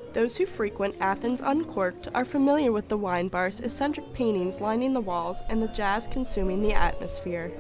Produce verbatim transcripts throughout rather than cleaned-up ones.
Those who frequent Athens Uncorked are familiar with the wine bar's eccentric paintings lining the walls and the jazz consuming the atmosphere.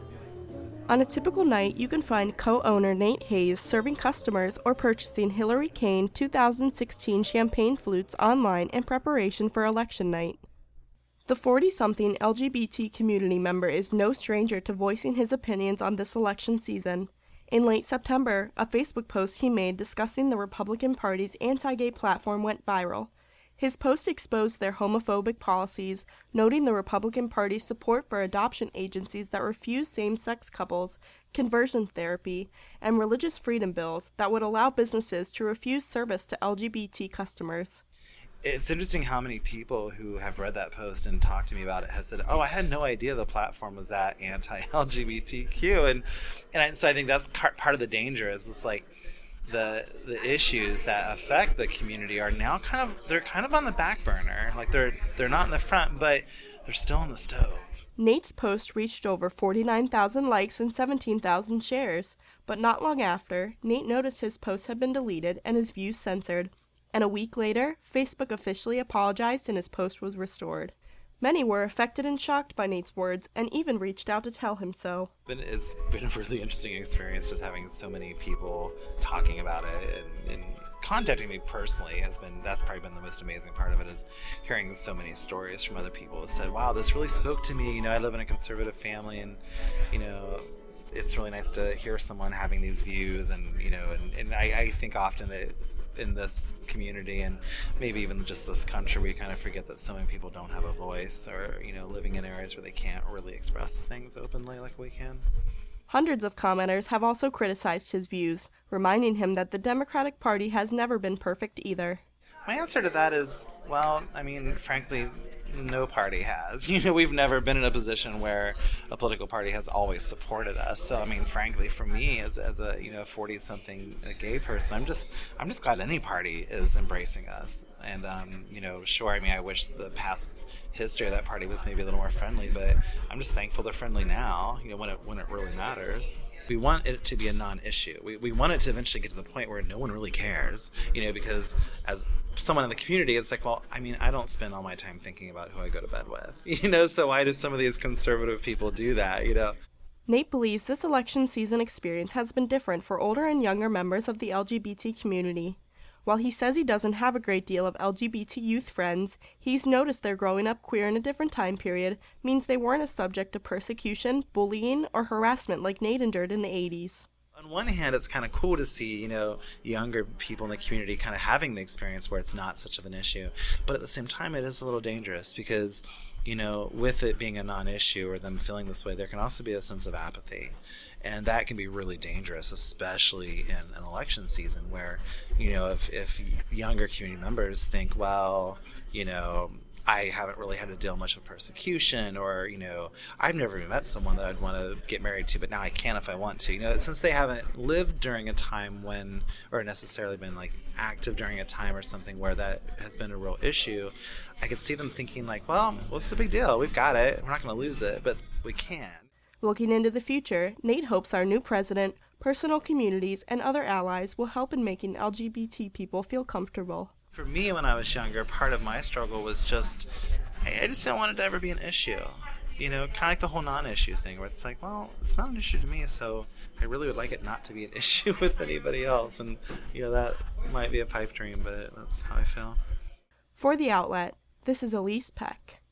On a typical night, you can find co-owner Nate Hayes serving customers or purchasing Hillary Kane two thousand sixteen champagne flutes online in preparation for election night. The forty-something L G B T community member is no stranger to voicing his opinions on this election season. In late September, a Facebook post he made discussing the Republican Party's anti-gay platform went viral. His post exposed their homophobic policies, noting the Republican Party's support for adoption agencies that refuse same-sex couples, conversion therapy, and religious freedom bills that would allow businesses to refuse service to L G B T customers. It's interesting how many people who have read that post and talked to me about it have said, oh, I had no idea the platform was that anti-L G B T Q. And and I, so I think that's part of the danger is it's like the the issues that affect the community are now kind of, they're kind of on the back burner. Like they're they're not in the front, but they're still on the stove. Nate's post reached over forty-nine thousand likes and seventeen thousand shares. But not long after, Nate noticed his post had been deleted and his views censored. And a week later, Facebook officially apologized and his post was restored. Many were affected and shocked by Nate's words and even reached out to tell him so. It's been a really interesting experience just having so many people talking about it and, and contacting me personally has been, that's probably been the most amazing part of it, is hearing so many stories from other people who said, wow, this really spoke to me. You know, I live in a conservative family and, you know, it's really nice to hear someone having these views and, you know, and, and I, I think often that in this community and maybe even just this country, we kind of forget that so many people don't have a voice or, you know, living in areas where they can't really express things openly like we can. Hundreds of commenters have also criticized his views, reminding him that the Democratic Party has never been perfect either. My answer to that is, well, I mean, frankly, no party has. You know, we've never been in a position where a political party has always supported us. So, I mean, frankly, for me, as as a you know forty-something gay person, I'm just I'm just glad any party is embracing us. And um, you know, sure, I mean, I wish the past history of that party was maybe a little more friendly, but I'm just thankful they're friendly now. You know, when it when it really matters. We want it to be a non-issue. We we want it to eventually get to the point where no one really cares, you know, because as someone in the community, it's like, well, I mean, I don't spend all my time thinking about who I go to bed with, you know, so why do some of these conservative people do that, you know? Nate believes this election season experience has been different for older and younger members of the L G B T community. While he says he doesn't have a great deal of L G B T youth friends, he's noticed their growing up queer in a different time period means they weren't a subject to persecution, bullying, or harassment like Nate endured in the eighties. On one hand, it's kind of cool to see, you know, younger people in the community kind of having the experience where it's not such of an issue. But at the same time, it is a little dangerous because, you know, with it being a non-issue or them feeling this way, there can also be a sense of apathy. And that can be really dangerous, especially in an election season where, you know, if, if younger community members think, well, you know, I haven't really had to deal much with persecution or, you know, I've never even met someone that I'd want to get married to, but now I can if I want to. You know, since they haven't lived during a time when, or necessarily been like active during a time or something where that has been a real issue, I could see them thinking like, well, what's the big deal? We've got it. We're not going to lose it, but we can. Looking into the future, Nate hopes our new president, personal communities, and other allies will help in making L G B T people feel comfortable. For me, when I was younger, part of my struggle was just, I just didn't want it to ever be an issue. You know, kind of like the whole non-issue thing, where it's like, well, it's not an issue to me, so I really would like it not to be an issue with anybody else. And, you know, that might be a pipe dream, but that's how I feel. For The Outlet, this is Elise Peck.